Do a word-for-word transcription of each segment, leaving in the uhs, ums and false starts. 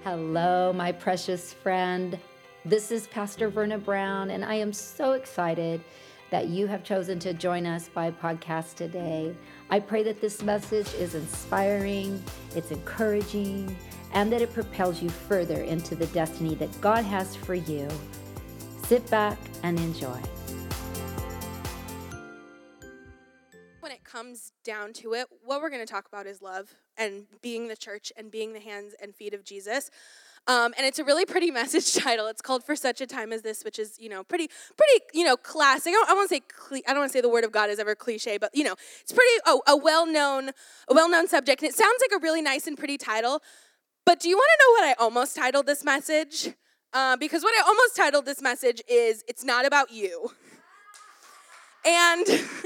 Hello, my precious friend. This is Pastor Verna Brown, and I am so excited that you have chosen to join us by podcast today. I pray that this message is inspiring, it's encouraging, and that it propels you further into the destiny that God has for you. Sit back and enjoy. When it comes down to it, what we're going to talk about is love and being the church and being the hands and feet of Jesus. Um, and it's a really pretty message title. It's called "For Such a Time as This," which is, you know, pretty, pretty, you know, classic. I don't, I won't say, cli- I don't want to say the word of God is ever cliche, but you know, it's pretty oh, a well-known, a well-known subject. And it sounds like a really nice and pretty title. But do you want to know what I almost titled this message? Uh, because what I almost titled this message is "It's Not About You," and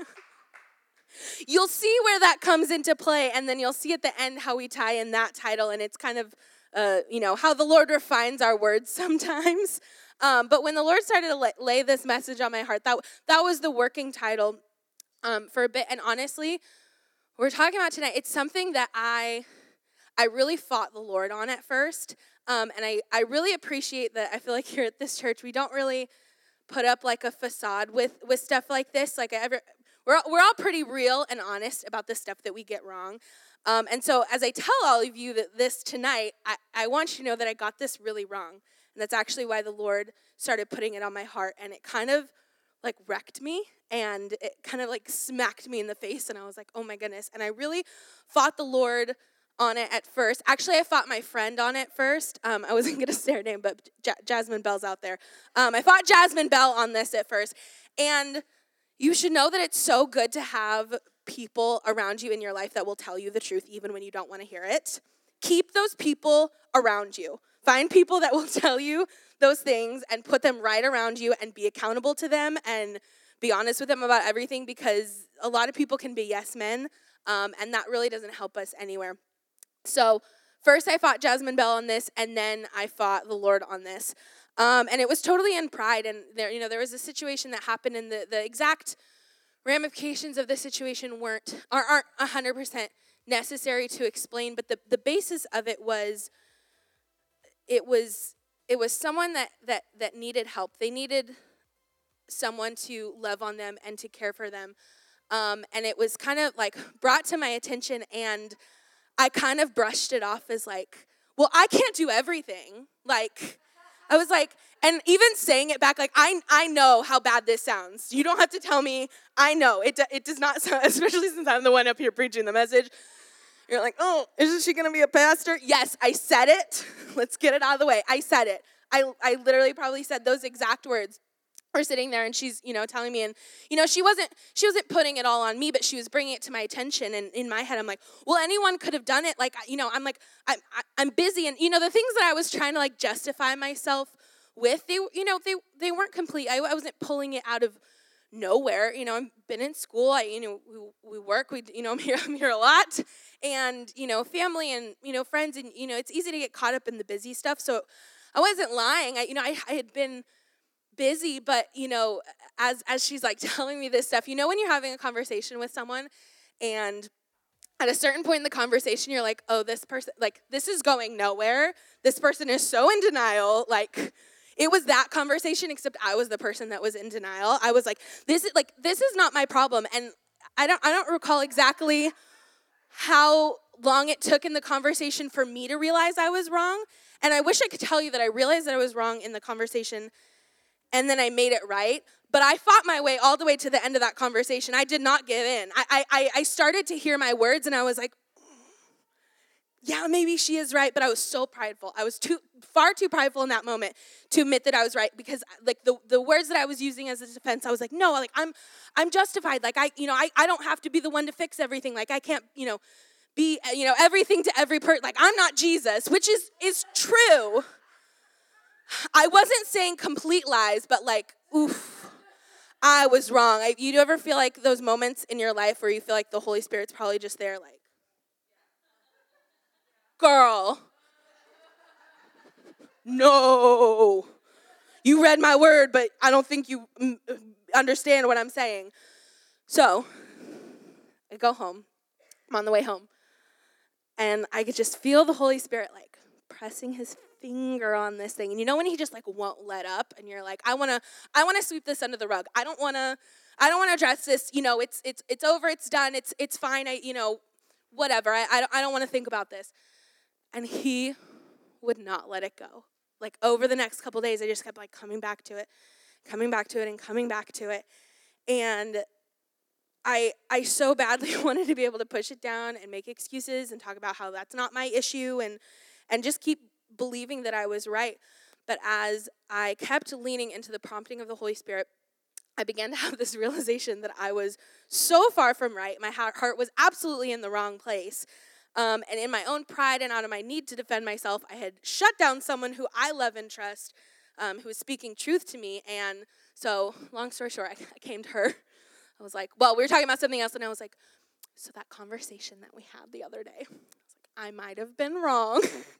you'll see where that comes into play, and then you'll see at the end how we tie in that title, and it's kind of, uh, you know, how the Lord refines our words sometimes. Um, but when the Lord started to lay, lay this message on my heart, that that was the working title um, for a bit. And honestly, we're talking about tonight, it's something that I I really fought the Lord on at first, um, and I, I really appreciate that. I feel like here at this church, we don't really put up like a facade with, with stuff like this. Like I ever, we're we're all pretty real and honest about the stuff that we get wrong. Um, and so as I tell all of you that this tonight, I, I want you to know that I got this really wrong. And that's actually why the Lord started putting it on my heart. And it kind of like wrecked me, and it kind of like smacked me in the face. And I was like, oh my goodness. And I really fought the Lord on it at first. Actually, I fought my friend on it first. Um, I wasn't going to say her name, but J- Jasmine Bell's out there. Um, I fought Jasmine Bell on this at first. And you should know that it's so good to have people around you in your life that will tell you the truth even when you don't want to hear it. Keep those people around you. Find people that will tell you those things and put them right around you and be accountable to them and be honest with them about everything, because a lot of people can be yes men, um, and that really doesn't help us anywhere. So first I fought Jasmine Bell on this, and then I fought the Lord on this. Um, and it was totally in pride. And there, you know, there was a situation that happened, and the, the exact ramifications of the situation weren't are, aren't one hundred percent necessary to explain. But the, the basis of it was it was it was someone that, that that needed help. They needed someone to love on them and to care for them. Um, and it was kind of like brought to my attention, and I kind of brushed it off as like, well, I can't do everything. Like, I was like, and even saying it back, like, I I know how bad this sounds. You don't have to tell me. I know. It, it does not sound, especially since I'm the one up here preaching the message. You're like, oh, isn't she going to be a pastor? Yes, I said it. Let's get it out of the way. I said it. I, I literally probably said those exact words. We're sitting there, and she's, you know, telling me, and, you know, she wasn't, she wasn't putting it all on me, but she was bringing it to my attention, and in my head, I'm like, well, anyone could have done it, like, you know, I'm like, I'm, I'm busy, and, you know, the things that I was trying to, like, justify myself with, they, you know, they, they weren't complete. I, I wasn't pulling it out of nowhere. You know, I've been in school, I, you know, we, we work, we, you know, I'm here, I'm here a lot, and, you know, family, and, you know, friends, and, you know, it's easy to get caught up in the busy stuff, so I wasn't lying. I, you know, I, I had been busy, but, you know, as as she's like telling me this stuff, you know, when you're having a conversation with someone, and at a certain point in the conversation, you're like, oh, this person, like, this is going nowhere. This person is so in denial. Like, it was that conversation, except I was the person that was in denial. I was like, this is like, this is not my problem. And I don't I don't recall exactly how long it took in the conversation for me to realize I was wrong. And I wish I could tell you that I realized that I was wrong in the conversation, and then I made it right. But I fought my way all the way to the end of that conversation. I did not give in. I I I started to hear my words, and I was like, yeah, maybe she is right. But I was so prideful. I was too far too prideful in that moment to admit that I was right, because like the, the words that I was using as a defense, I was like, no, like I'm I'm justified. Like I, you know, I, I don't have to be the one to fix everything. Like I can't, you know, be, you know, everything to every person. Like I'm not Jesus, which is is true. I wasn't saying complete lies, but like, oof, I was wrong. I, you ever feel like those moments in your life where you feel like the Holy Spirit's probably just there, like, girl, no, you read my word, but I don't think you mm, understand what I'm saying. So I go home. I'm on the way home, and I could just feel the Holy Spirit like pressing his finger on this thing. And you know when he just like won't let up and you're like, I want to I want to sweep this under the rug. I don't want to I don't want to address this. You know, it's it's it's over, it's done. It's it's fine. I you know, whatever. I I don't, I don't want to think about this. And he would not let it go. Like over the next couple days, I just kept like coming back to it, coming back to it and coming back to it. And I I so badly wanted to be able to push it down and make excuses and talk about how that's not my issue and and just keep believing that I was right. But as I kept leaning into the prompting of the Holy Spirit, I began to have this realization that I was so far from right. My heart was absolutely in the wrong place. Um, and in my own pride and out of my need to defend myself, I had shut down someone who I love and trust, um, who was speaking truth to me. And so, long story short, I, I came to her. I was like, well, we were talking about something else, and I was like, so that conversation that we had the other day, I was like, I might have been wrong.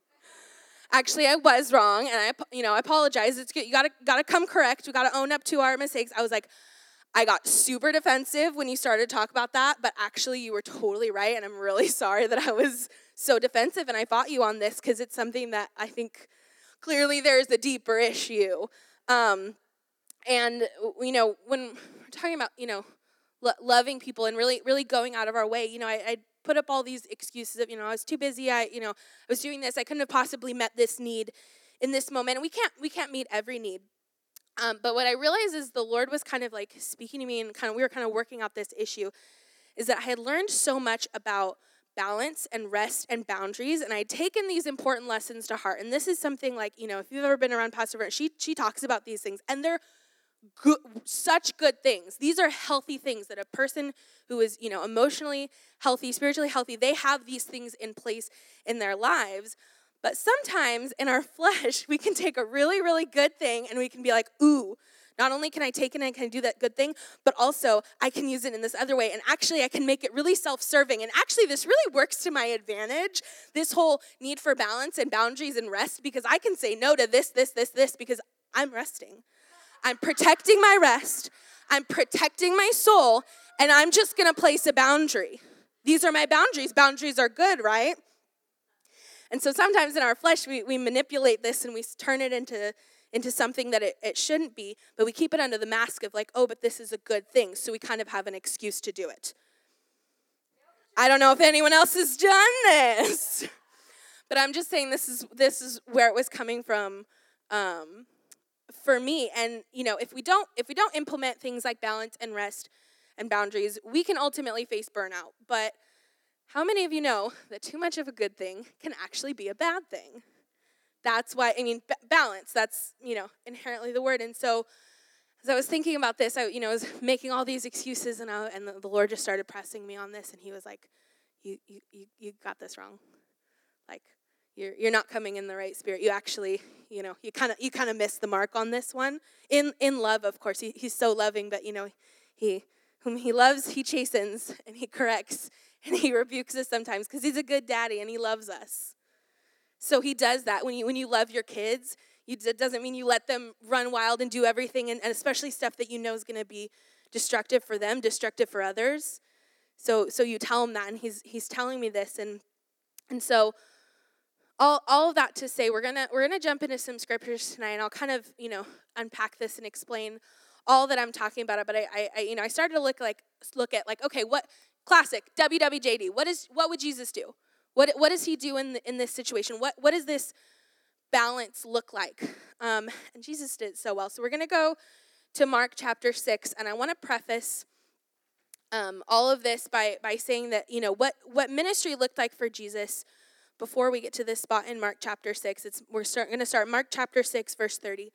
Actually, I was wrong, and I, you know, I apologize. It's good. You gotta, gotta come correct. We gotta own up to our mistakes. I was like, I got super defensive when you started to talk about that, but actually, you were totally right, and I'm really sorry that I was so defensive, and I fought you on this because it's something that I think clearly there's a deeper issue. Um, and you know, when we're talking about, you know, loving people and really, really going out of our way. You know, I, I put up all these excuses of, you know, I was too busy. I, you know, I was doing this. I couldn't have possibly met this need in this moment. And we can't, we can't meet every need. Um, but what I realized is the Lord was kind of like speaking to me and kind of, we were kind of working out this issue, is that I had learned so much about balance and rest and boundaries. And I had taken these important lessons to heart. And this is something like, you know, if you've ever been around Pastor Brent, she, she talks about these things and they're Good, such good things. These are healthy things that a person who is, you know, emotionally healthy, spiritually healthy, they have these things in place in their lives. But sometimes in our flesh, we can take a really, really good thing and we can be like, ooh, not only can I take it and I can do that good thing, but also I can use it in this other way. And actually, I can make it really self-serving. And actually, this really works to my advantage, this whole need for balance and boundaries and rest, because I can say no to this, this, this, this, because I'm resting. I'm protecting my rest, I'm protecting my soul, and I'm just going to place a boundary. These are my boundaries. Boundaries are good, right? And so sometimes in our flesh, we, we manipulate this and we turn it into, into something that it, it shouldn't be, but we keep it under the mask of like, oh, but this is a good thing, so we kind of have an excuse to do it. I don't know if anyone else has done this, but I'm just saying this is this is where it was coming from. Um, For me, and you know, if we don't if we don't implement things like balance and rest and boundaries, we can ultimately face burnout. But how many of you know that too much of a good thing can actually be a bad thing? That's why, I mean, b- balance, that's, you know, inherently the word. And so as I was thinking about this, I, you know, was making all these excuses, and I, and the, the Lord just started pressing me on this, and he was like, you you you, you got this wrong. Like, You're you're not coming in the right spirit. You actually, you know, you kind of you kind of missed the mark on this one. In in love, of course, he, he's so loving, but you know, he whom he loves, he chastens and he corrects and he rebukes us sometimes because he's a good daddy and he loves us. So he does that when you when you love your kids. You, it doesn't mean you let them run wild and do everything, and, and especially stuff that you know is going to be destructive for them, destructive for others. So so you tell him that, and he's he's telling me this, and and so. All all of that to say, we're gonna we're gonna jump into some scriptures tonight, and I'll kind of you know unpack this and explain all that I'm talking about it. But I, I, I you know I started to look like look at like okay, what classic W W J D? What is what would Jesus do? What what does he do in the, in this situation? What what does this balance look like? Um, and Jesus did it so well. So we're gonna go to Mark chapter six, and I want to preface um, all of this by by saying that you know what what ministry looked like for Jesus. Before we get to this spot in Mark chapter six, it's we're start, going to start Mark chapter six, verse thirty,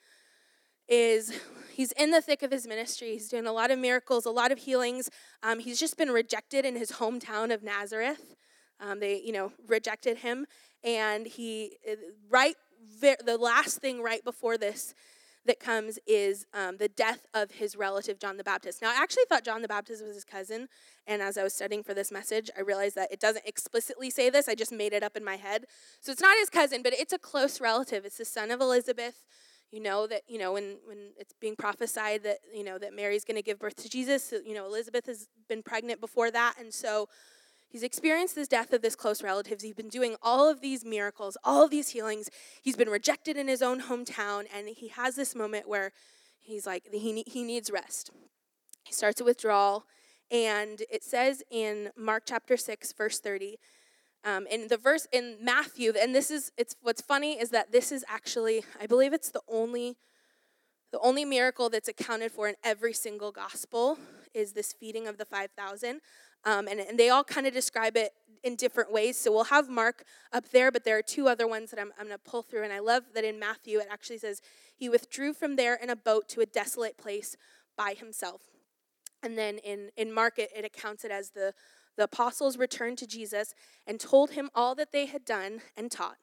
is he's in the thick of his ministry. He's doing a lot of miracles, a lot of healings. Um, he's just been rejected in his hometown of Nazareth. Um, they, you know, rejected him. And he, right, the last thing right before this that comes is um, the death of his relative, John the Baptist. Now, I actually thought John the Baptist was his cousin, and as I was studying for this message, I realized that it doesn't explicitly say this. I just made it up in my head. So it's not his cousin, but it's a close relative. It's the son of Elizabeth. You know that, you know, when, when it's being prophesied that, you know, that Mary's going to give birth to Jesus, you know, Elizabeth has been pregnant before that, and so He's experienced this death of this close relatives. He's been doing all of these miracles, all of these healings. He's been rejected in his own hometown, and he has this moment where he's like, he, he needs rest. He starts a withdrawal, and it says in Mark chapter six, verse thirty, um, in the verse in Matthew, and this is, it's what's funny is that this is actually, I believe it's the only, the only miracle that's accounted for in every single gospel is this feeding of the five thousand. Um, and, and they all kind of describe it in different ways. So we'll have Mark up there, but there are two other ones that I'm, I'm going to pull through. And I love that in Matthew, it actually says, he withdrew from there in a boat to a desolate place by himself. And then in, in Mark, it, it accounts it as the, the apostles returned to Jesus and told him all that they had done and taught.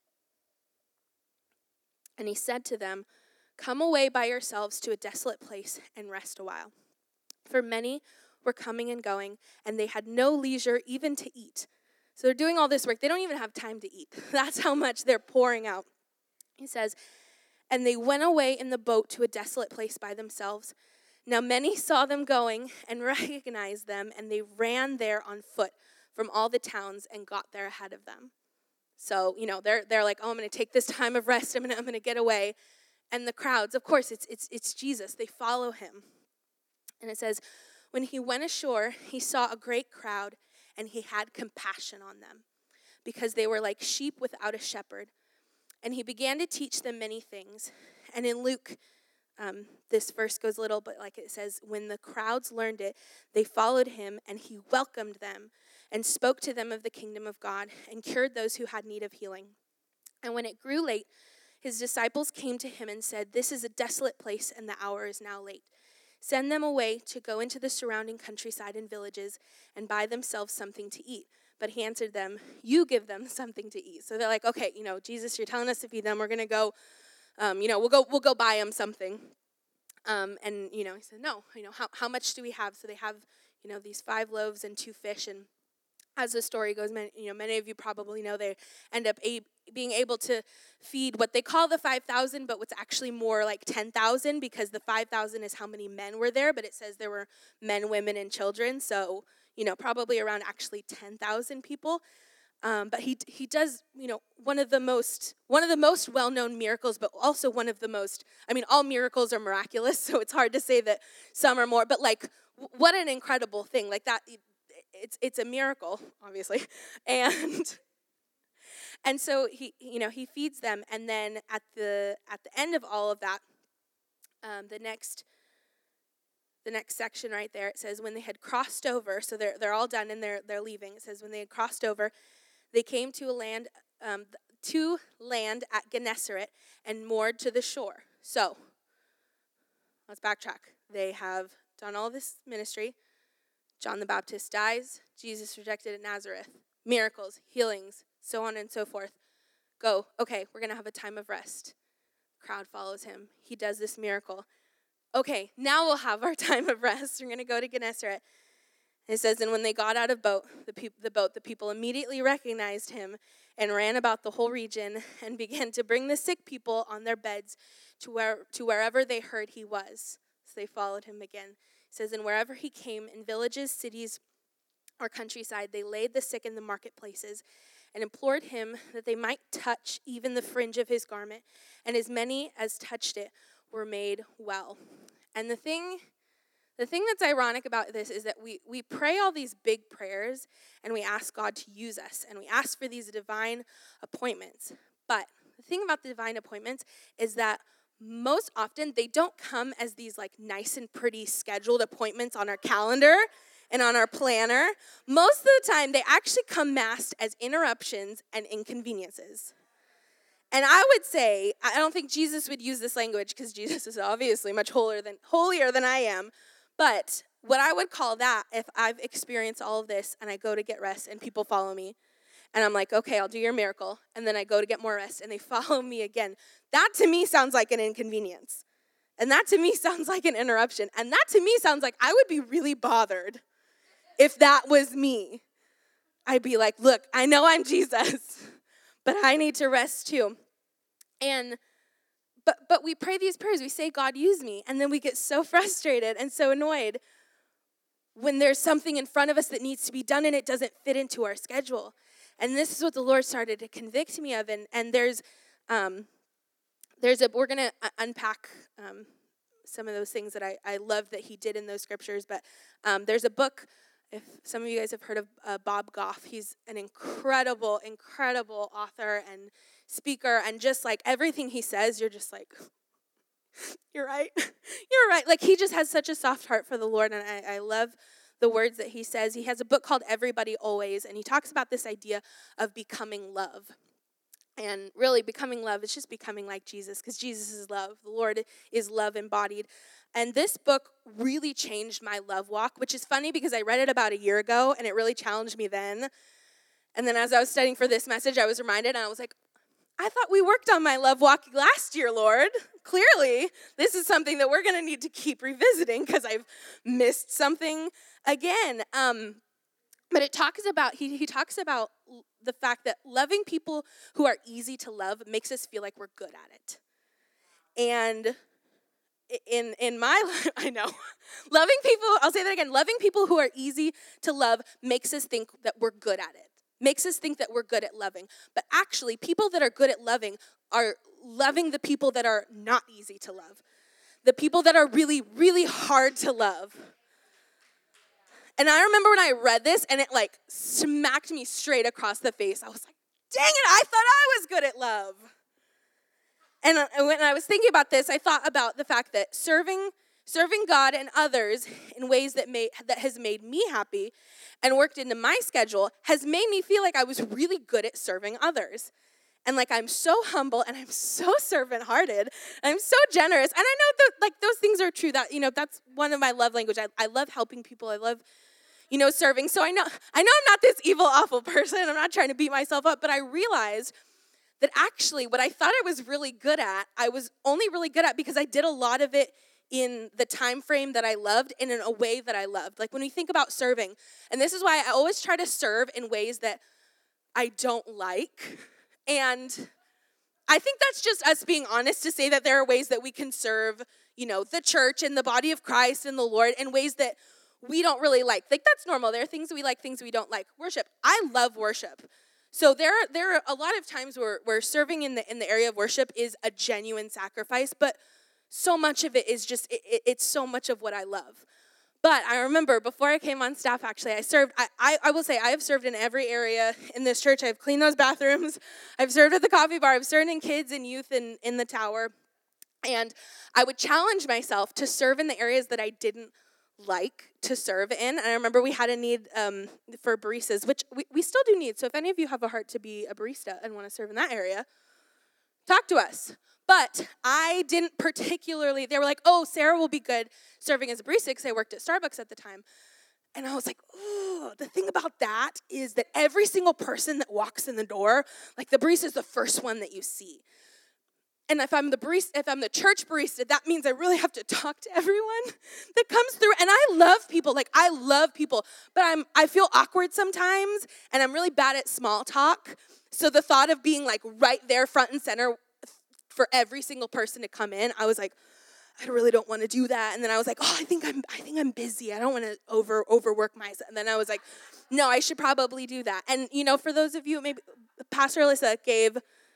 And he said to them, come away by yourselves to a desolate place and rest a while. For many were coming and going, and they had no leisure even to eat. So they're doing all this work. They don't even have time to eat. That's how much they're pouring out. He says, and they went away in the boat to a desolate place by themselves. Now many saw them going and recognized them, and they ran there on foot from all the towns and got there ahead of them. So, you know, they're they're like, oh, I'm going to take this time of rest. I'm going to I'm going to get away. And the crowds, of course, it's it's it's Jesus. They follow him. And it says, when he went ashore, he saw a great crowd, and he had compassion on them, because they were like sheep without a shepherd. And he began to teach them many things. And in Luke, um, this verse goes a little, but like it says, when the crowds learned it, they followed him, and he welcomed them and spoke to them of the kingdom of God and cured those who had need of healing. And when it grew late, his disciples came to him and said, this is a desolate place, and the hour is now late. Send them away to go into the surrounding countryside and villages and buy themselves something to eat. But he answered them, you give them something to eat. So they're like, okay, you know, Jesus, you're telling us to feed them. We're going to go, um, you know, we'll go we'll go buy them something. Um, and, you know, he said, no, you know, how, how much do we have? So they have, you know, these five loaves and two fish. And as the story goes, many, you know, many of you probably know they end up a- being able to feed what they call the five thousand, but what's actually more like ten thousand, because the five thousand is how many men were there, but it says there were men, women, and children, so, you know, probably around actually ten thousand people. Um, but he he does, you know, one of the most one of the most well-known miracles, but also one of the most, I mean, all miracles are miraculous, so it's hard to say that some are more, but like, what an incredible thing, like that. It's it's a miracle, obviously, and and so he you know he feeds them, and then at the at the end of all of that, um, the next the next section right there, it says when they had crossed over, so they're they're all done and they're they're leaving. It says when they had crossed over, they came to a land um, to land at Gennesaret and moored to the shore. So let's backtrack. They have done all this ministry. John the Baptist dies, Jesus rejected at Nazareth, miracles, healings, so on and so forth. Go, okay, we're going to have a time of rest. Crowd follows him. He does this miracle. Okay, now we'll have our time of rest. We're going to go to Gennesaret. It says, and when they got out of boat, the, pe- the boat, the people immediately recognized him and ran about the whole region and began to bring the sick people on their beds to where to wherever they heard he was. So they followed him again. It says, and wherever he came, in villages, cities, or countryside, they laid the sick in the marketplaces and implored him that they might touch even the fringe of his garment. And as many as touched it were made well. And the thing, the thing that's ironic about this is that we, we pray all these big prayers and we ask God to use us and we ask for these divine appointments. But the thing about the divine appointments is that most often, they don't come as these like nice and pretty scheduled appointments on our calendar and on our planner. Most of the time, they actually come masked as interruptions and inconveniences. And I would say, I don't think Jesus would use this language because Jesus is obviously much holier than holier than I am. But what I would call that, if I've experienced all of this and I go to get rest and people follow me, and I'm like, okay, I'll do your miracle. And then I go to get more rest, and they follow me again. That to me sounds like an inconvenience. And that to me sounds like an interruption. And that to me sounds like I would be really bothered if that was me. I'd be like, look, I know I'm Jesus, but I need to rest too. And but but we pray these prayers. We say, God, use me. And then we get so frustrated and so annoyed. when there's something in front of us that needs to be done and it doesn't fit into our schedule. And this is what the Lord started to convict me of. And, and there's, um, there's a, we're going to unpack um, some of those things that I, I love that he did in those scriptures. But um, there's a book, if some of you guys have heard of uh, Bob Goff, he's an incredible, incredible author and speaker. And just like everything he says, you're just like, you're right. You're right. Like he just has such a soft heart for the Lord. And I, I love the words that he says. He has a book called Everybody Always. And he talks about this idea of becoming love. And really becoming love is just becoming like Jesus, because Jesus is love. The Lord is love embodied. And this book really changed my love walk, which is funny because I read it about a year ago and it really challenged me then. And then as I was studying for this message, I was reminded and I was like, I thought we worked on my love walk last year, Lord. Clearly, this is something that we're going to need to keep revisiting because I've missed something again. Um, but it talks about, he, he talks about the fact that loving people who are easy to love makes us feel like we're good at it. And in in my life, I know, loving people, I'll say that again, loving people who are easy to love makes us think that we're good at it. Makes us think that we're good at loving. But actually, people that are good at loving are loving the people that are not easy to love. The people that are really, really hard to love. And I remember when I read this and it like smacked me straight across the face. I was like, dang it, I thought I was good at love. And when I was thinking about this, I thought about the fact that serving serving God and others in ways that made that has made me happy and worked into my schedule has made me feel like I was really good at serving others. And like I'm so humble and I'm so servant-hearted. I'm so generous. And I know that like those things are true. That, you know, that's one of my love language. I, I love helping people. I love, you know, serving. So I know I know I'm not this evil, awful person. I'm not trying to beat myself up, but I realized that actually what I thought I was really good at, I was only really good at because I did a lot of it in the time frame that I loved and in a way that I loved. Like when we think about serving, and this is why I always try to serve in ways that I don't like. And I think that's just us being honest to say that there are ways that we can serve, you know, the church and the body of Christ and the Lord in ways that we don't really like. Like that's normal. There are things we like, things we don't like. Worship. I love worship. So there, there are a lot of times where, where serving in the in the area of worship is a genuine sacrifice, but so much of it is just, it, it, it's so much of what I love. But I remember before I came on staff, actually, I served, I, I, I will say I have served in every area in this church. I've cleaned those bathrooms. I've served at the coffee bar. I've served in kids and youth in, in the tower. And I would challenge myself to serve in the areas that I didn't like to serve in. And I remember we had a need um, for baristas, which we, we still do need. So if any of you have a heart to be a barista and want to serve in that area, talk to us. But I didn't particularly, they were like, oh, Sarah will be good serving as a barista because I worked at Starbucks at the time. And I was like, oh, the thing about that is that every single person that walks in the door, like the barista is the first one that you see. And if I'm the barista, if I'm the church barista, that means I really have to talk to everyone that comes through. And I love people, like I love people, but I'm I feel awkward sometimes, and I'm really bad at small talk. So the thought of being like right there front and center for every single person to come in, I was like, I really don't want to do that. And then I was like, oh, I think I'm I think I'm busy. I don't want to over overwork myself. And then I was like, no, I should probably do that. And you know, for those of you, maybe Pastor Alyssa gave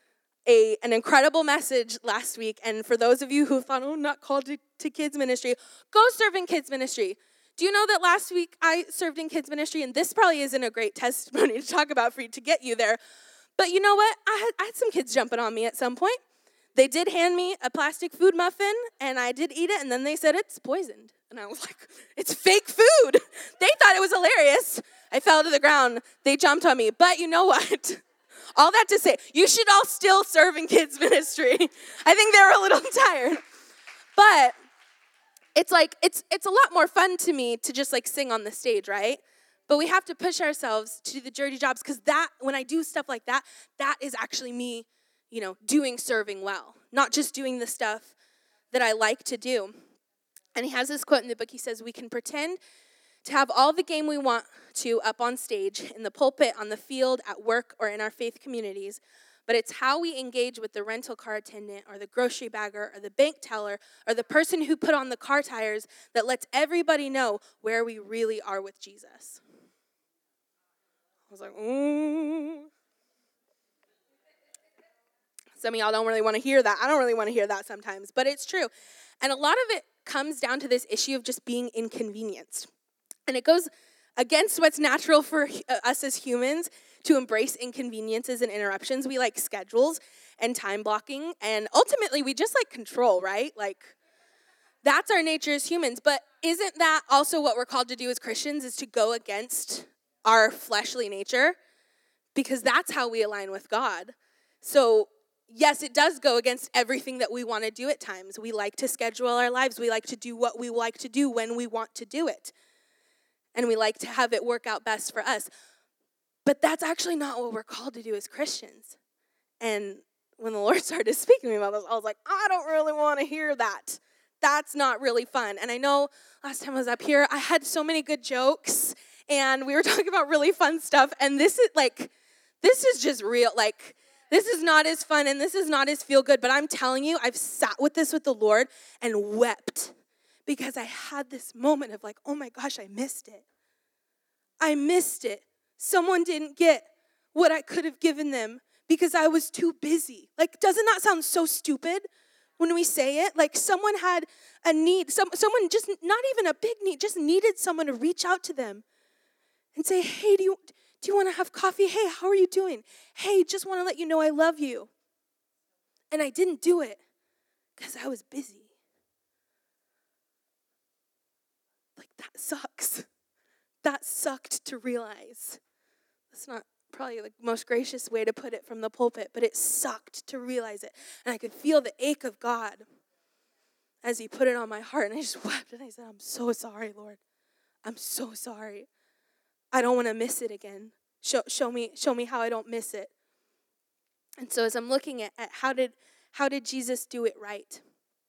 A, an incredible message last week, and for those of you who thought, oh, not called to, to kids ministry, go serve in kids ministry. Do you know that last week I served in kids ministry, and this probably isn't a great testimony to talk about for you to get you there, but you know what? I had, I had some kids jumping on me at some point. They did hand me a plastic food muffin, and I did eat it, and then they said it's poisoned, and I was like, it's fake food. They thought it was hilarious. I fell to the ground. They jumped on me, but you know what? All that to say, you should all still serve in kids ministry. I think they're a little tired. But it's like, it's it's a lot more fun to me to just like sing on the stage, right? But we have to push ourselves to do the dirty jobs, because that, when I do stuff like that, that is actually me, you know, doing serving well, not just doing the stuff that I like to do. And he has this quote in the book. He says, we can pretend to have all the game we want to up on stage, in the pulpit, on the field, at work, or in our faith communities. but it's how we engage with the rental car attendant or the grocery bagger or the bank teller or the person who put on the car tires that lets everybody know where we really are with Jesus. I was like, ooh. Some of y'all don't really want to hear that. I don't really want to hear that sometimes, but it's true. And a lot of it comes down to this issue of just being inconvenienced. And it goes against what's natural for us as humans to embrace inconveniences and interruptions. We like schedules and time blocking, and ultimately we just like control, right? Like, that's our nature as humans. But isn't that also what we're called to do as Christians, is to go against our fleshly nature? Because that's how we align with God. So yes, it does go against everything that we want to do at times. We like to schedule our lives. We like to do what we like to do when we want to do it. And we like to have it work out best for us. But that's actually not what we're called to do as Christians. And when the Lord started speaking to me about this, I was like, I don't really want to hear that. That's not really fun. And I know last time I was up here, I had so many good jokes, and we were talking about really fun stuff. And this is like, this is just real, like, this is not as fun, and this is not as feel good, but I'm telling you, I've sat with this with the Lord and wept because I had this moment of like, oh my gosh, I missed it. I missed it. Someone didn't get what I could have given them because I was too busy. Like, doesn't that sound so stupid when we say it? Like, someone had a need, some, someone just, not even a big need, just needed someone to reach out to them and say, hey, do you... Do you want to have coffee? Hey, how are you doing? Hey, just want to let you know I love you. And I didn't do it because I was busy. Like, that sucks. That sucked to realize. That's not probably the most gracious way to put it from the pulpit, but it sucked to realize it. And I could feel the ache of God as he put it on my heart. And I just wept and I said, I'm so sorry, Lord. I'm so sorry. I don't want to miss it again. Show, show me, show me how I don't miss it. And so as I'm looking at, at how did how did Jesus do it right,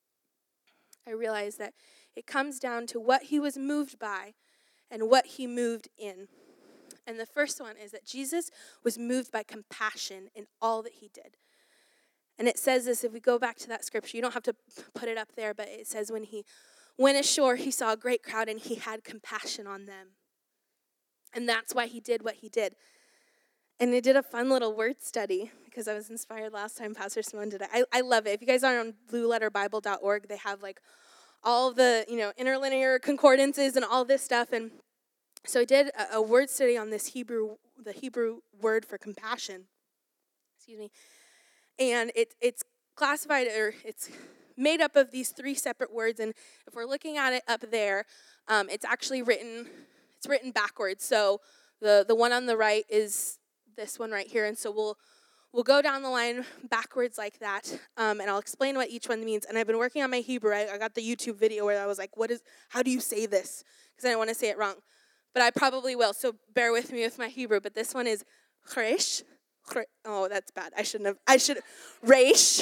I realized that it comes down to what he was moved by and what he moved in. And the first one is that Jesus was moved by compassion in all that he did. And it says this, if we go back to that scripture, you don't have to put it up there, but it says when he went ashore, he saw a great crowd and he had compassion on them. And that's why he did what he did. And I did a fun little word study because I was inspired last time Pastor Simone did it. I, I love it. If you guys are on blue letter bible dot org, they have like all the, you know, interlinear concordances and all this stuff. And so I did a, a word study on this Hebrew, the Hebrew word for compassion. Excuse me. And it, it's classified, or it's made up of these three separate words. And if we're looking at it up there, um, it's actually written... It's written backwards, so the, the one on the right is this one right here, and so we'll we'll go down the line backwards like that, um, and I'll explain what each one means. And I've been working on my Hebrew. I, I got the YouTube video where I was like, "What is? How do you say this?" Because I don't want to say it wrong, but I probably will. So bear with me with my Hebrew. But this one is chresh. Oh, that's bad. I shouldn't have. I should reish.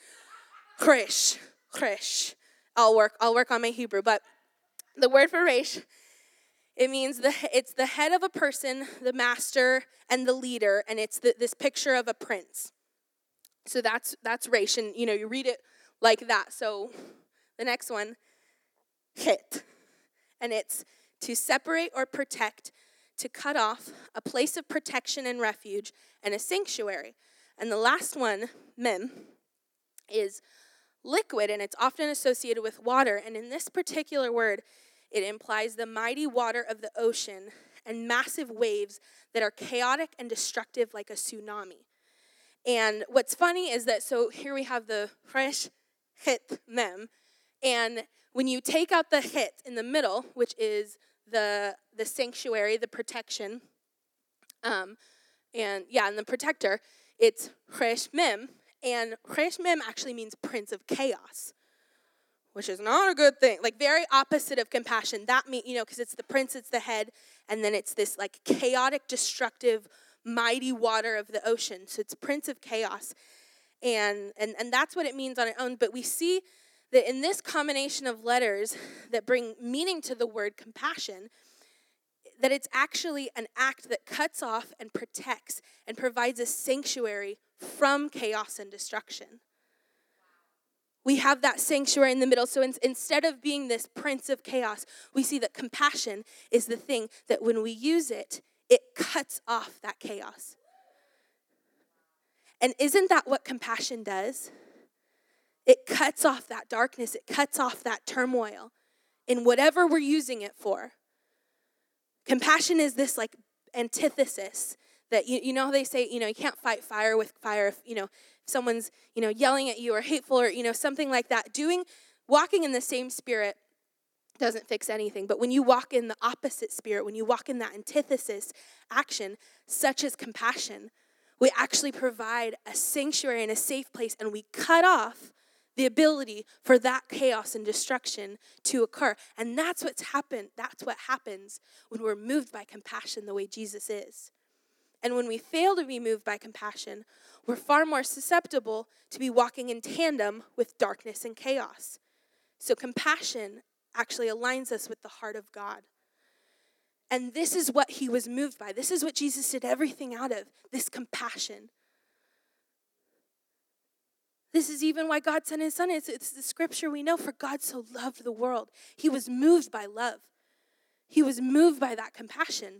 Chresh. Chresh. I'll work. I'll work on my Hebrew, but the word for reish. It means the it's the head of a person, the master, and the leader, and it's the, this picture of a prince. So that's that's reish, and you know you read it like that. So the next one, hit, and it's to separate or protect, to cut off, a place of protection and refuge, and a sanctuary. And the last one, mem, is liquid, and it's often associated with water. And in this particular word, it implies the mighty water of the ocean and massive waves that are chaotic and destructive like a tsunami. And what's funny is that, so here we have the fresh hit mem, and when you take out the hit in the middle, which is the the sanctuary, the protection, um, and yeah, and the protector, it's fresh mem, and fresh mem actually means prince of chaos, which is not a good thing. Like, very opposite of compassion. That mean, you know, because it's the prince, it's the head, and then it's this like chaotic, destructive, mighty water of the ocean. So it's prince of chaos, and and and that's what it means on its own. But we see that in this combination of letters that bring meaning to the word compassion, that it's actually an act that cuts off and protects and provides a sanctuary from chaos and destruction. We have that sanctuary in the middle. So in, instead of being this prince of chaos, we see that compassion is the thing that when we use it, it cuts off that chaos. And isn't that what compassion does? It cuts off that darkness. It cuts off that turmoil in whatever we're using it for. Compassion is this like antithesis that, you, you know, they say, you know, you can't fight fire with fire. If, you know, if someone's, you know, yelling at you or hateful or, you know, something like that. Doing, walking in the same spirit doesn't fix anything. But when you walk in the opposite spirit, when you walk in that antithesis action, such as compassion, we actually provide a sanctuary and a safe place, and we cut off the ability for that chaos and destruction to occur. And that's what's happened. That's what happens when we're moved by compassion the way Jesus is. And when we fail to be moved by compassion, we're far more susceptible to be walking in tandem with darkness and chaos. So compassion actually aligns us with the heart of God. And this is what he was moved by. This is what Jesus did everything out of, this compassion. This is even why God sent his son. It's, it's the scripture we know, for God so loved the world. He was moved by love. He was moved by that compassion.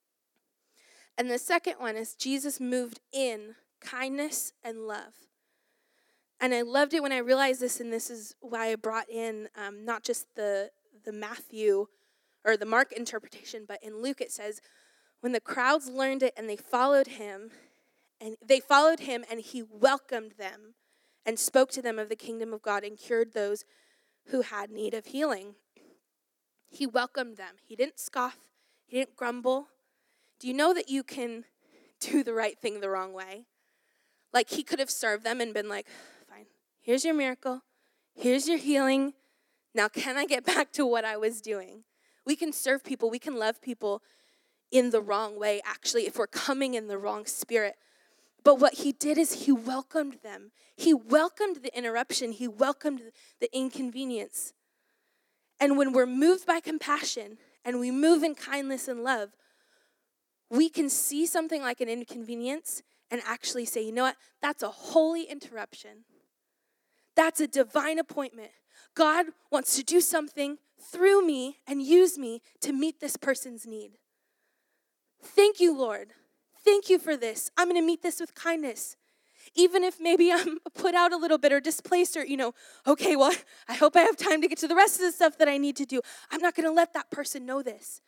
And the second one is Jesus moved in kindness and love. And I loved it when I realized this, and this is why I brought in um, not just the, the Matthew or the Mark interpretation, but in Luke it says, when the crowds learned it and they followed him, and they followed him and he welcomed them and spoke to them of the kingdom of God and cured those who had need of healing. He welcomed them. He didn't scoff. He didn't grumble. Do you know that you can do the right thing the wrong way? Like he could have served them and been like, fine, here's your miracle. Here's your healing. Now can I get back to what I was doing? We can serve people. We can love people in the wrong way, actually, if we're coming in the wrong spirit. But what he did is he welcomed them. He welcomed the interruption. He welcomed the inconvenience. And when we're moved by compassion and we move in kindness and love, we can see something like an inconvenience and actually say, you know what? That's a holy interruption. That's a divine appointment. God wants to do something through me and use me to meet this person's need. Thank you, Lord. Thank you for this. I'm going to meet this with kindness. Even if maybe I'm put out a little bit or displaced or, you know, okay, well, I hope I have time to get to the rest of the stuff that I need to do. I'm not going to let that person know this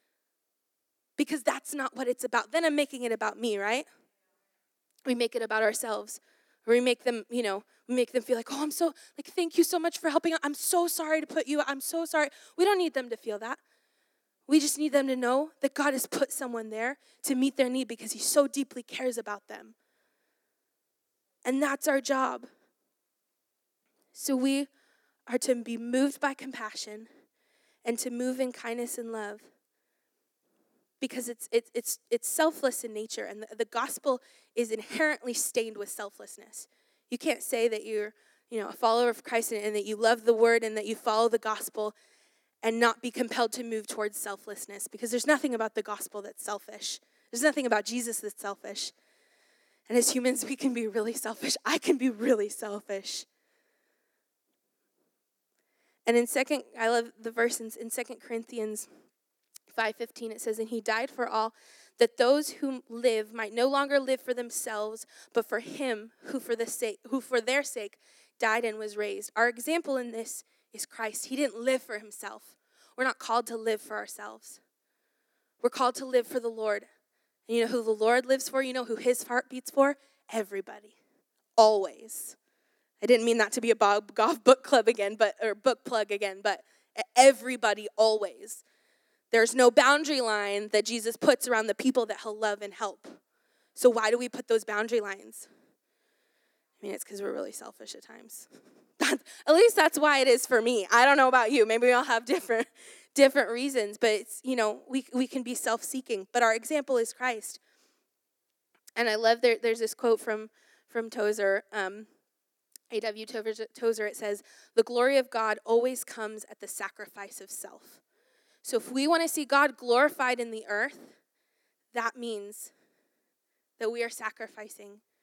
because that's not what it's about. Then I'm making it about me, right? We make it about ourselves. Or we make them, you know, we make them feel like, oh, I'm so, like, thank you so much for helping out. I'm so sorry to put you out. I'm so sorry. We don't need them to feel that. We just need them to know that God has put someone there to meet their need because he so deeply cares about them. And that's our job. So we are to be moved by compassion and to move in kindness and love because it's it's it's it's selfless in nature, and the, the gospel is inherently stained with selflessness. You can't say that you're, you know, a follower of Christ and, and that you love the word and that you follow the gospel and not be compelled to move towards selflessness, because there's nothing about the gospel that's selfish. There's nothing about Jesus that's selfish. And as humans, we can be really selfish. I can be really selfish. And in second, I love the verse in, in Second Corinthians five fifteen, it says, and he died for all, that those who live might no longer live for themselves, but for him who for the sake, who for their sake died and was raised. Our example in this is Christ. He didn't live for himself. We're not called to live for ourselves. We're called to live for the Lord. And you know who the Lord lives for? You know who his heart beats for? Everybody. Always. I didn't mean that to be a Bob Goff book club again, but or book plug again, but everybody always. There's no boundary line that Jesus puts around the people that he'll love and help. So why do we put those boundary lines? I mean, it's because we're really selfish at times. That, at least that's why it is for me. I don't know about you. Maybe we all have different different reasons, but it's, you know, we we can be self-seeking. But our example is Christ. And I love there. There's this quote from from Tozer, um, A W Tozer. It says, "The glory of God always comes at the sacrifice of self." So if we want to see God glorified in the earth, that means that we are sacrificing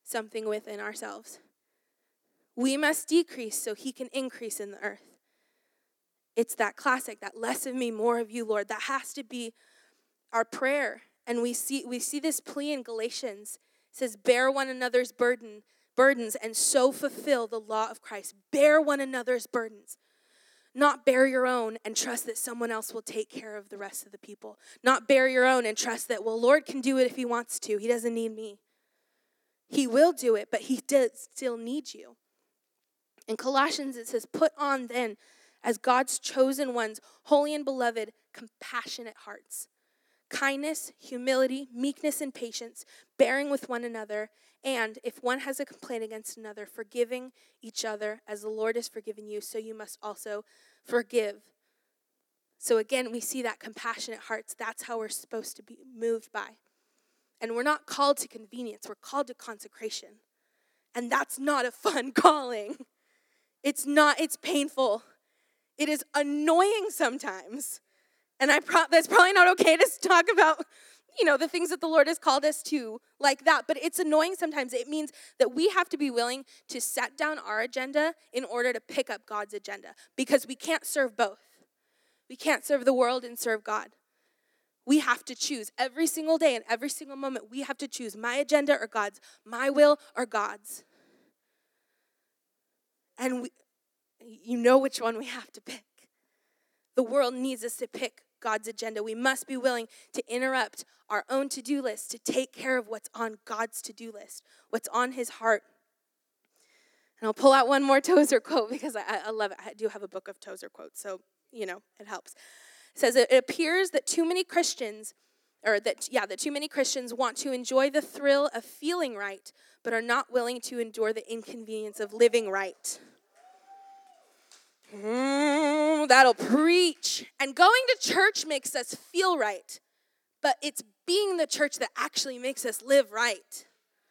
something within ourselves. We must decrease so he can increase in the earth. It's that classic, that less of me, more of you, Lord. That has to be our prayer. And we see we see this plea in Galatians. It says, bear one another's burden, burdens and so fulfill the law of Christ. Bear one another's burdens. Not bear your own and trust that someone else will take care of the rest of the people. Not bear your own and trust that, well, Lord can do it if he wants to. He doesn't need me. He will do it, but he does still need you. In Colossians, it says, put on then, as God's chosen ones, holy and beloved, compassionate hearts, kindness, humility, meekness, and patience, bearing with one another, and if one has a complaint against another, forgiving each other as the Lord has forgiven you, so you must also forgive. So again, we see that compassionate hearts. That's how we're supposed to be moved by. And we're not called to convenience. We're called to consecration. And that's not a fun calling. It's not, it's painful. It is annoying sometimes. And I pro- that's probably not okay to talk about, you know, the things that the Lord has called us to like that. But it's annoying sometimes. It means that we have to be willing to set down our agenda in order to pick up God's agenda. Because we can't serve both. We can't serve the world and serve God. We have to choose every single day and every single moment. We have to choose my agenda or God's, my will or God's. And we, you know which one we have to pick. The world needs us to pick God's agenda. We must be willing to interrupt our own to-do list to take care of what's on God's to-do list, what's on his heart. And I'll pull out one more Tozer quote because I, I love it. I do have a book of Tozer quotes, so, you know, it helps. It says, it appears that too many Christians, or that, yeah, that too many Christians want to enjoy the thrill of feeling right, but are not willing to endure the inconvenience of living right. Mm, that'll preach. And going to church makes us feel right, but it's being the church that actually makes us live right.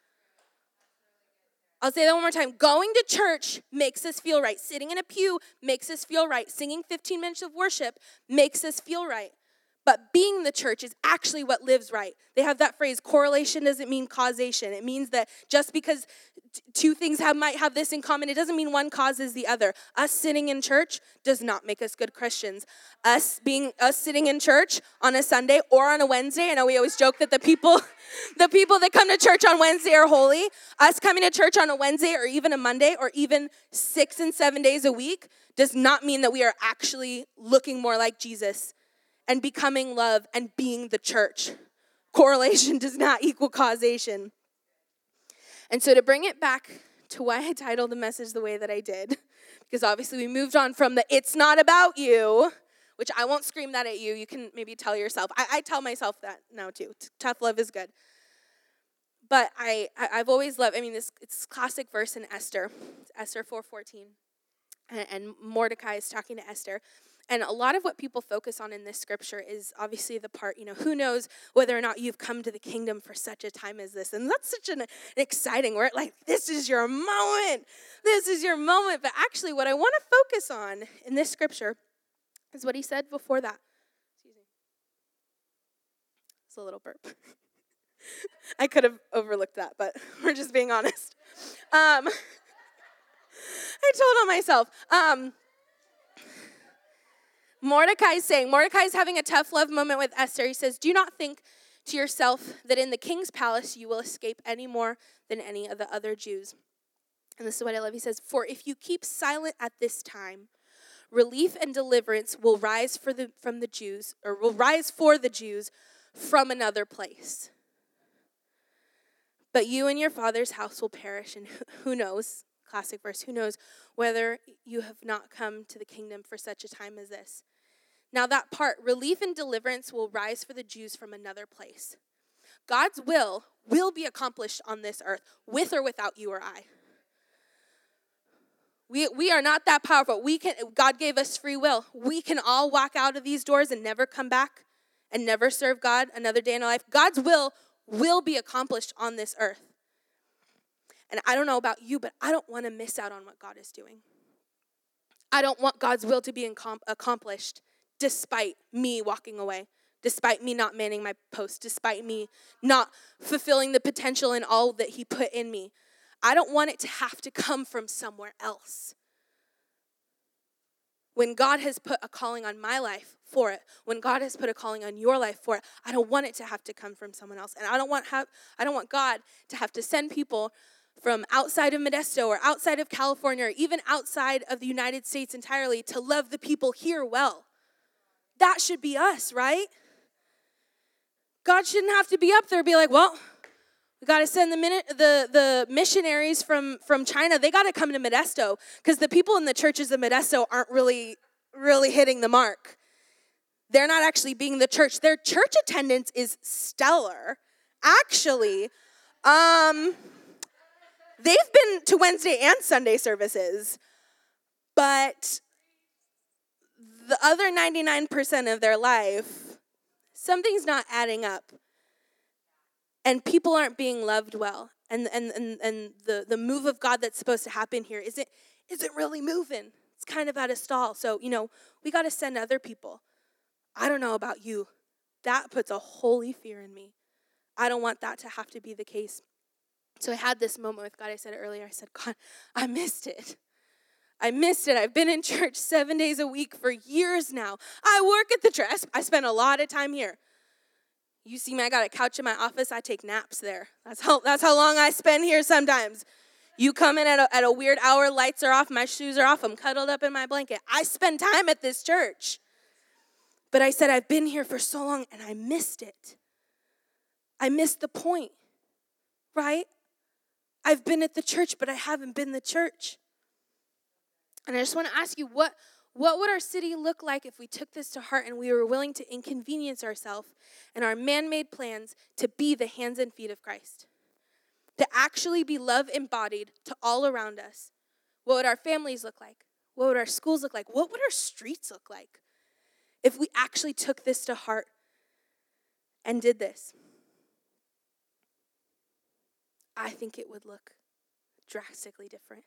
I'll say that one more time. Going to church makes us feel right. Sitting in a pew makes us feel right. Singing fifteen minutes of worship makes us feel right. But being the church is actually what lives right. They have that phrase, correlation doesn't mean causation. It means that just because t- two things have, might have this in common, it doesn't mean one causes the other. Us sitting in church does not make us good Christians. Us being us sitting in church on a Sunday or on a Wednesday, I know we always joke that the people, the people that come to church on Wednesday are holy. Us coming to church on a Wednesday or even a Monday or even six and seven days a week does not mean that we are actually looking more like Jesus and becoming love and being the church. Correlation does not equal causation. And so to bring it back to why I titled the message the way that I did, because obviously we moved on from the it's not about you, which I won't scream that at you. You can maybe tell yourself. I, I tell myself that now too. Tough love is good. But I, I, I've always loved, I mean, this it's classic verse in Esther. It's Esther four fourteen. And, and Mordecai is talking to Esther. And a lot of what people focus on in this scripture is obviously the part, you know, who knows whether or not you've come to the kingdom for such a time as this. And that's such an, an exciting word. Like, this is your moment. This is your moment. But actually, what I want to focus on in this scripture is what he said before that. Excuse me. It's a little burp. I could have overlooked that, but we're just being honest. Um, I told on myself. Um, Mordecai's saying, Mordecai's having a tough love moment with Esther. He says, do not think to yourself that in the king's palace you will escape any more than any of the other Jews. And this is what I love. He says, for if you keep silent at this time, relief and deliverance will rise for the from the Jews, or will rise for the Jews from another place. But you and your father's house will perish, and who knows, classic verse, who knows whether you have not come to the kingdom for such a time as this. Now that part, relief and deliverance will rise for the Jews from another place. God's will will be accomplished on this earth, with or without you or I. We we are not that powerful. We can. God gave us free will. We can all walk out of these doors and never come back and never serve God another day in our life. God's will will be accomplished on this earth. And I don't know about you, but I don't want to miss out on what God is doing. I don't want God's will to be incom- accomplished despite me walking away, despite me not manning my post, despite me not fulfilling the potential in all that he put in me. I don't want it to have to come from somewhere else. When God has put a calling on my life for it, when God has put a calling on your life for it, I don't want it to have to come from someone else. And I don't want have I don't want God to have to send people from outside of Modesto or outside of California or even outside of the United States entirely to love the people here well. That should be us, right? God shouldn't have to be up there and be like, well, we got to send the, minute, the the missionaries from, from China. They got to come to Modesto because the people in the churches of Modesto aren't really, really hitting the mark. They're not actually being the church. Their church attendance is stellar. Actually, um, they've been to Wednesday and Sunday services, but the other ninety-nine percent of their life, something's not adding up. And people aren't being loved well. And and and, and the, the move of God that's supposed to happen here isn't, isn't really moving. It's kind of at a stall. So, you know, we got to send other people. I don't know about you. That puts a holy fear in me. I don't want that to have to be the case. So I had this moment with God. I said it earlier. I said, God, I missed it. I missed it. I've been in church seven days a week for years now. I work at the church. I spend a lot of time here. You see me, I got a couch in my office. I take naps there. That's how that's how long I spend here sometimes. You come in at a, at a weird hour, lights are off, my shoes are off, I'm cuddled up in my blanket. I spend time at this church. But I said, I've been here for so long, and I missed it. I missed the point, right? I've been at the church, but I haven't been the church. And I just want to ask you, what, what would our city look like if we took this to heart and we were willing to inconvenience ourselves and our man-made plans to be the hands and feet of Christ? To actually be love embodied to all around us. What would our families look like? What would our schools look like? What would our streets look like if we actually took this to heart and did this? I think it would look drastically different.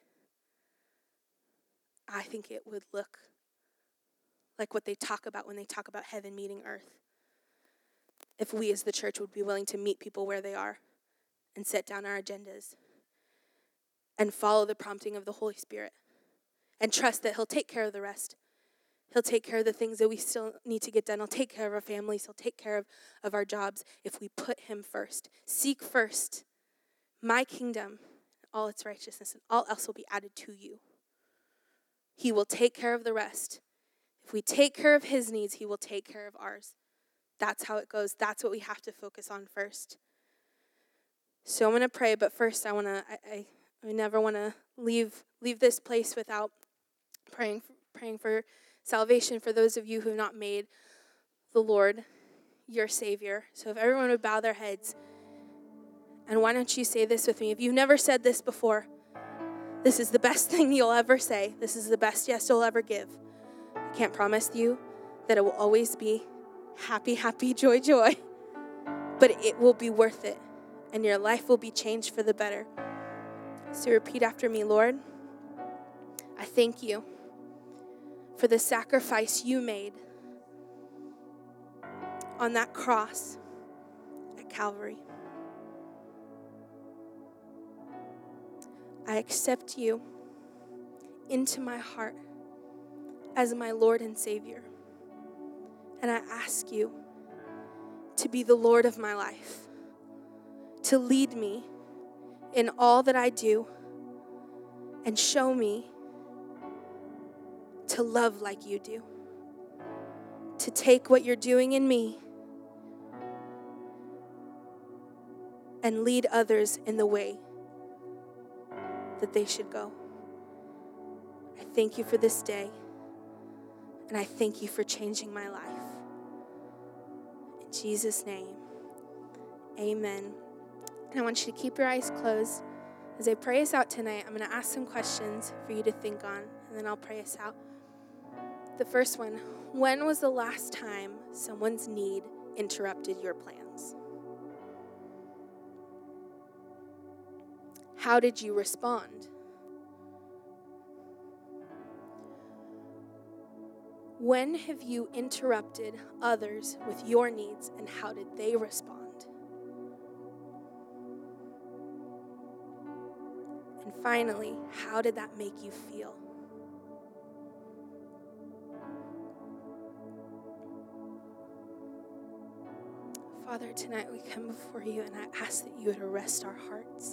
I think it would look like what they talk about when they talk about heaven meeting earth. If we as the church would be willing to meet people where they are and set down our agendas and follow the prompting of the Holy Spirit and trust that he'll take care of the rest. He'll take care of the things that we still need to get done. He'll take care of our families. He'll take care of, of our jobs if we put him first. Seek first my kingdom, all its righteousness, and all else will be added to you. He will take care of the rest. If we take care of his needs, he will take care of ours. That's how it goes. That's what we have to focus on first. So I'm going to pray, but first I want to, I, I, I never want to leave leave this place without praying, praying for salvation for those of you who have not made the Lord your Savior. So if everyone would bow their heads, and why don't you say this with me? If you've never said this before, this is the best thing you'll ever say. This is the best yes you'll ever give. I can't promise you that it will always be happy, happy, joy, joy, but it will be worth it, and your life will be changed for the better. So repeat after me. Lord, I thank you for the sacrifice you made on that cross at Calvary. I accept you into my heart as my Lord and Savior. And I ask you to be the Lord of my life, to lead me in all that I do, and show me to love like you do, to take what you're doing in me and lead others in the way that they should go. I thank you for this day, and I thank you for changing my life. In Jesus' name, amen. And I want you to keep your eyes closed. As I pray us out tonight, I'm going to ask some questions for you to think on, and then I'll pray us out. The first one, when was the last time someone's need interrupted your plans? How did you respond? When have you interrupted others with your needs, and how did they respond? And finally, how did that make you feel? Father, tonight we come before you and I ask that you would arrest our hearts.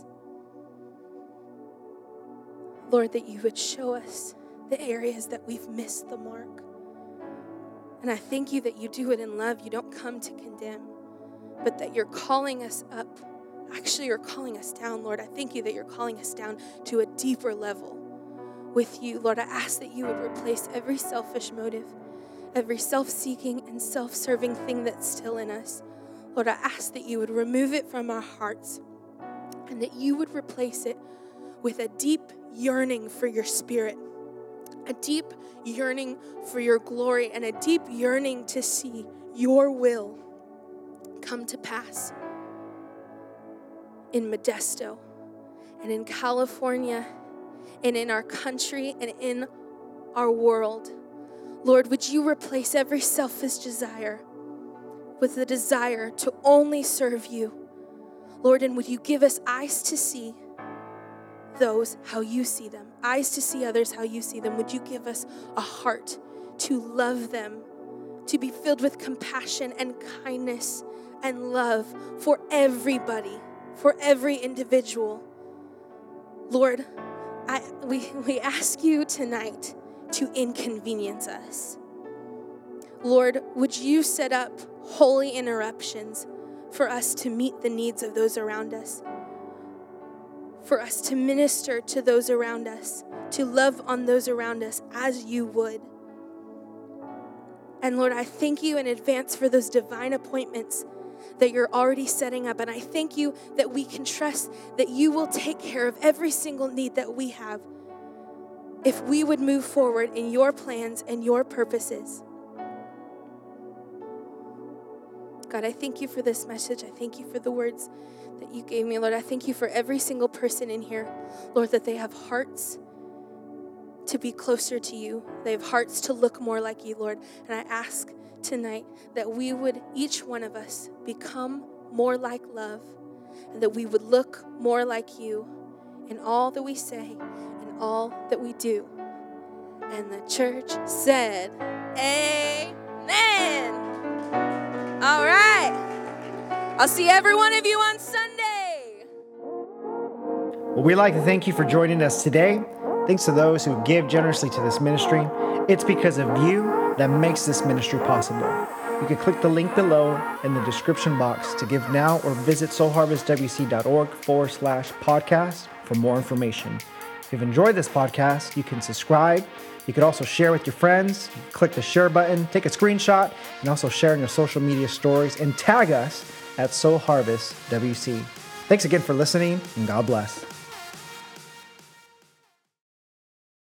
Lord, that you would show us the areas that we've missed the mark. And I thank you that you do it in love. You don't come to condemn, but that you're calling us up. Actually, you're calling us down, Lord. I thank you that you're calling us down to a deeper level with you. Lord, I ask that you would replace every selfish motive, every self-seeking and self-serving thing that's still in us. Lord, I ask that you would remove it from our hearts and that you would replace it with a deep yearning for your spirit, a deep yearning for your glory, and a deep yearning to see your will come to pass in Modesto and in California and in our country and in our world. Lord, would you replace every selfish desire with the desire to only serve you? Lord, and would you give us eyes to see those how you see them, eyes to see others how you see them? Would you give us a heart to love them, to be filled with compassion and kindness and love for everybody, for every individual? Lord, I, we, we ask you tonight to inconvenience us. Lord, would you set up holy interruptions for us to meet the needs of those around us, for us to minister to those around us, to love on those around us as you would. And Lord, I thank you in advance for those divine appointments that you're already setting up. And I thank you that we can trust that you will take care of every single need that we have if we would move forward in your plans and your purposes. God, I thank you for this message. I thank you for the words that you gave me, Lord. I thank you for every single person in here, Lord, that they have hearts to be closer to you. They have hearts to look more like you, Lord. And I ask tonight that we would, each one of us, become more like love, and that we would look more like you in all that we say and all that we do. And the church said, amen. All right. I'll see every one of you on Sunday. Well, we'd like to thank you for joining us today. Thanks to those who give generously to this ministry. It's because of you that makes this ministry possible. You can click the link below in the description box to give now, or visit soulharvestwc.org forward slash podcast for more information. If you've enjoyed this podcast, you can subscribe. You could also share with your friends. Click the share button, take a screenshot, and also share in your social media stories and tag us at Soul Harvest W C. Thanks again for listening, and God bless.